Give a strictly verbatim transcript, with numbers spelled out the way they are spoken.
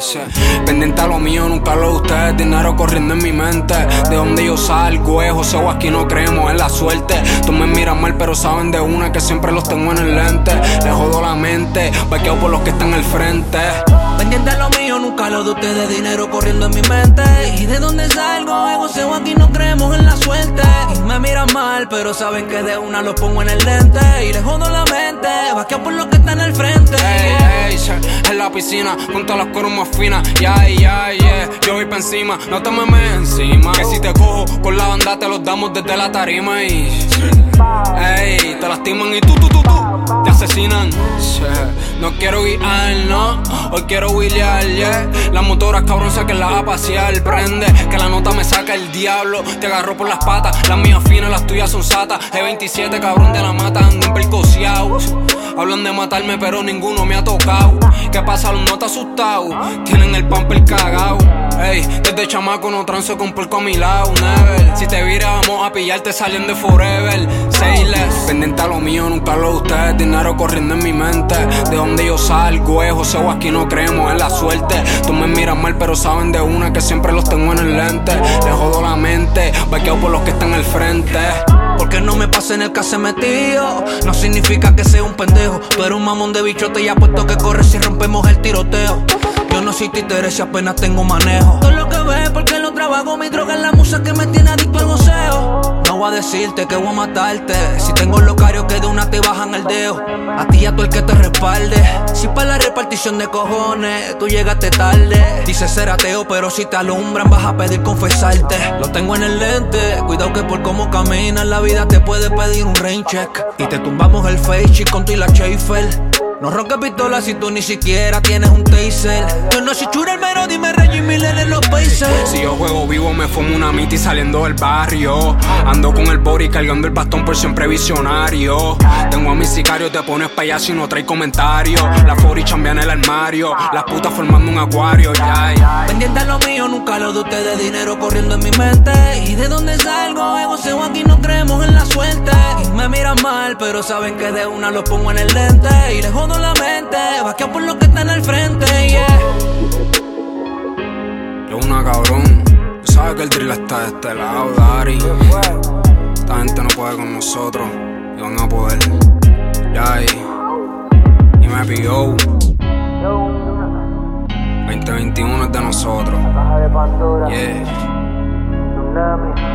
sí. Pendiente a lo mío, nunca lo de ustedes. Dinero corriendo en mi mente. De donde yo salgo es José o aquí no creemos en la suerte. Tú me miras mal pero saben de una que siempre los tengo en el lente. Les jodo la mente, vaqueo por los que están al frente. Pendiente a lo mío, nunca lo de ustedes. Dinero corriendo en mi mente. Y de donde salgo es José o aquí no creemos en la suerte. Y me miran mal pero saben que de una los pongo en el lente. Y les jodo la mente, vaqueo por los que están al frente. Ey, ey, en la piscina, junto a las coros más finas. Yeah, yeah, yeah, yo voy pa' encima, no te memes encima. Que si te cojo con la banda te los damos desde la tarima. Y ey, te lastiman y tú, tú, tú, tú te asesinan. No quiero guiar, no, hoy quiero wheelear, yeah. Las motoras cabrón saquenlas a pasear. Prende, que la nota me saca el diablo. Te agarro por las patas, las mías finas, las tuyas son satas. G veintisiete cabrón de la mata, ando en percociao. Hablan de matarme pero ninguno me ha tocado. ¿Qué pasa? Los no te asustado, tienen el pamper cagao. Ey, desde chamaco no transo con porco a mi lado, never. Si te vira vamos a pillarte saliendo de forever. Say less, pendiente a lo mío, nunca lo de ustedes. Dinero corriendo en mi mente. De donde yo salgo es José o aquí no creemos en la suerte. Tú me miras mal pero saben de una que siempre los tengo en el lente. Les jodo la mente, vaqueo por los que están al frente. Porque no me pase en el que se metido no significa que sea un pendejo. Tú eres un mamón de bichote y apuesto que corre si rompemos el tiroteo. Yo no soy títere si apenas tengo manejo. Todo lo que ves porque lo trabajo, mi droga es la musa que me tiene adicto al goceo. No voy a decirte que voy a matarte si tengo locarios que de una te bajan el dedo. A ti y a todo el que te respalde. Si para la repartición de cojones tú llegaste tarde. Dices ser ateo pero si te alumbran vas a pedir confesarte. Lo tengo en el lente, cuidado que por cómo caminas la vida te puede pedir un rain check. Y te tumbamos el face chick con tu y la Schaefer. No ronques pistola si tú ni siquiera tienes un taser. Yo no soy churel, pero dime Reggie Miller en los países. Si yo juego vivo me fumo una miti saliendo del barrio. Ando con el body cargando el bastón por siempre visionario. Tengo a mis sicarios, te pones payaso y no trae comentarios. La forty chambea en el armario, las putas formando un acuario, yeah. Pendiente a lo mío, nunca lo de ustedes. Dinero corriendo en mi mente. Y de donde salgo es José o aquí no creemos en la suerte. Y me miran mal pero saben que de una los pongo en el lente. Y les jodo la mente, vaqueo por los que están al frente, yeah. Yo una cabrón, tú sabes que el drill está de este lado, Dari. Esta gente no puede con nosotros y van a poder, ya yeah. Y me pilló veinte veintiuno es de nosotros, yeah.